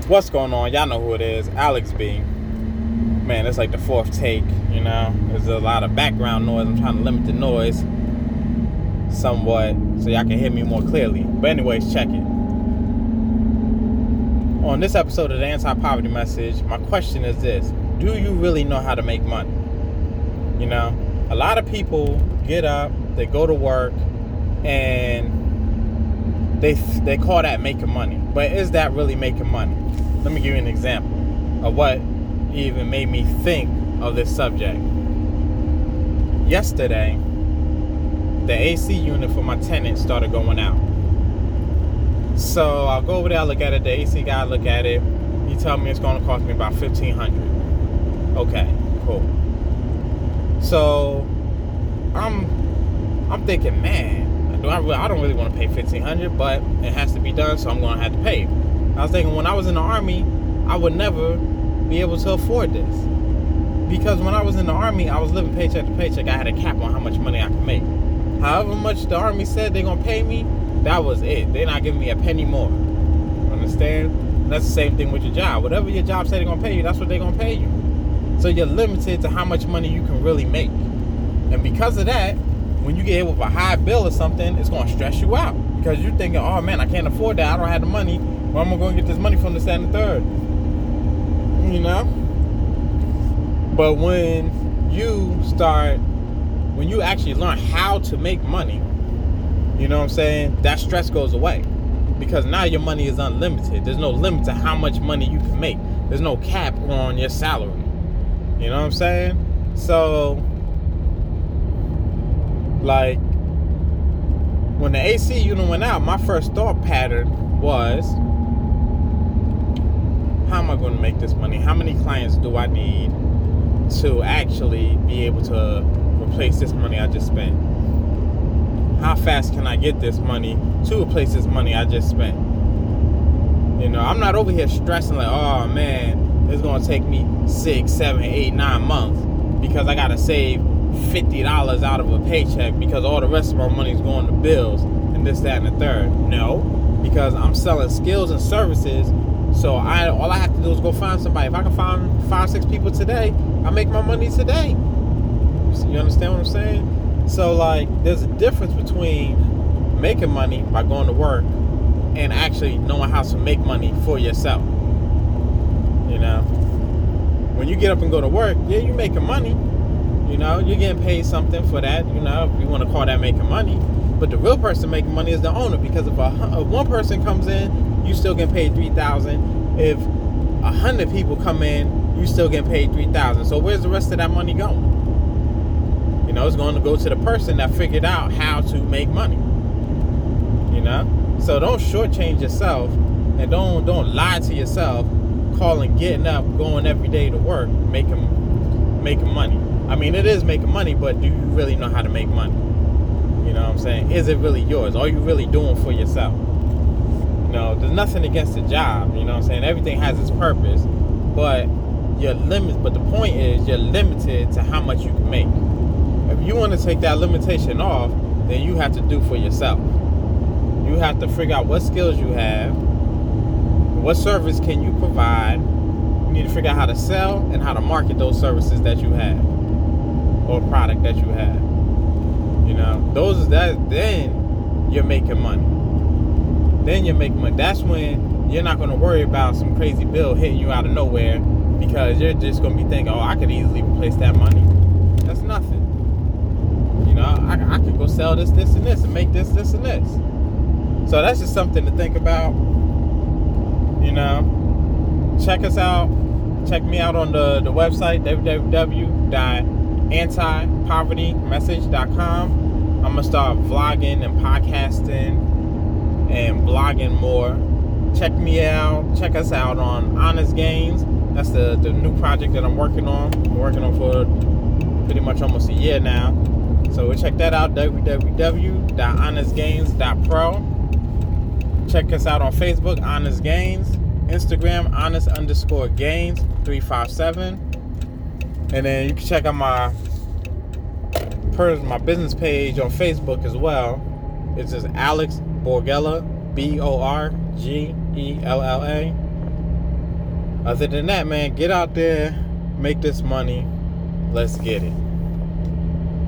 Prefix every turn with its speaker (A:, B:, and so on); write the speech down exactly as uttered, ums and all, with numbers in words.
A: What's going on? Y'all know who it is. Alex B. Man, it's like the fourth take, you know. There's a lot of background noise. I'm trying to limit the noise somewhat so y'all can hear me more clearly. But anyways, check it. On this episode of the Anti-Poverty Message, my question is this. Do you really know how to make money? You know, a lot of people get up, they go to work, and they they call that making money. But is that really making money? Let me give you an example of what even made me think of this subject. Yesterday, the A C unit for my tenant started going out. So I'll go over there, I'll look at it, the A C guy look at it. He tell me it's going to cost me about fifteen hundred dollars. Okay, cool. So I'm I'm thinking, man, do I, really, I don't really want to pay fifteen hundred dollars, but it has to be done, so I'm going to have to pay it. I was thinking when I was in the Army, I would never be able to afford this. Because when I was in the Army, I was living paycheck to paycheck. I had a cap on how much money I could make. However much the Army said they're going to pay me, that was it. They're not giving me a penny more. Understand? And that's the same thing with your job. Whatever your job said they're going to pay you, that's what they're going to pay you. So you're limited to how much money you can really make. And because of that, when you get hit with a high bill or something, it's going to stress you out. Because you're thinking, oh man, I can't afford that. I don't have the money. Where am I going to get this money from, this, that, and the third? You know? But when you start, when you actually learn how to make money, you know what I'm saying? That stress goes away. Because now your money is unlimited. There's no limit to how much money you can make. There's no cap on your salary. You know what I'm saying? So, like, when the A C unit went out, my first thought pattern was, how am I going to make this money? How many clients do I need to actually be able to replace this money I just spent? How fast can I get this money to replace this money I just spent? You know, I'm not over here stressing like, oh man, it's going to take me six, seven, eight, nine months because I got to save fifty dollars out of a paycheck because all the rest of my money is going to bills and this, that, and the third. No, because I'm selling skills and services. So I all I have to do is go find somebody. If I can find five, six people today, I make my money today. You understand what I'm saying? So like, there's a difference between making money by going to work and actually knowing how to make money for yourself. You know, when you get up and go to work, yeah, you're making money. You know, you're getting paid something for that. You know, if you want to call that making money. But the real person making money is the owner, because if, a, if one person comes in, you still get paid three thousand dollars. If a hundred people come in, you still get paid three thousand dollars. So where's the rest of that money going? You know, it's going to go to the person that figured out how to make money. You know? So don't shortchange yourself and don't don't lie to yourself, calling, getting up, going every day to work, making making money. I mean, it is making money, but do you really know how to make money? You know what I'm saying? Is it really yours? Are you really doing for yourself? You know, there's nothing against the job, you know what I'm saying? Everything has its purpose, but you're limited. But the point is, you're limited to how much you can make. If you want to take that limitation off, then you have to do for yourself. You have to figure out what skills you have, what service can you provide. You need to figure out how to sell and how to market those services that you have or product that you have. You know, those that then you're making money. Then you're making money. That's when you're not going to worry about some crazy bill hitting you out of nowhere, because you're just going to be thinking, oh, I could easily replace that money. That's nothing. You know, I, I could go sell this, this, and this, and make this, this, and this. So that's just something to think about. You know, check us out. Check me out on the, the website, w w w dot anti poverty message dot com. I'm going to start vlogging and podcasting and blogging more. Check me out. Check us out on Honest Gains. That's the, the new project that I'm working on. I'm working on for pretty much almost a year now. So check that out, w w w dot honest gains dot pro. Check us out on Facebook, Honest Gains. Instagram, honest underscore gains three five seven. And then you can check out my my business page on Facebook as well. It's just Alex Borgella, B O R G E L L A. Other than that, man, get out there, make this money. Let's get it.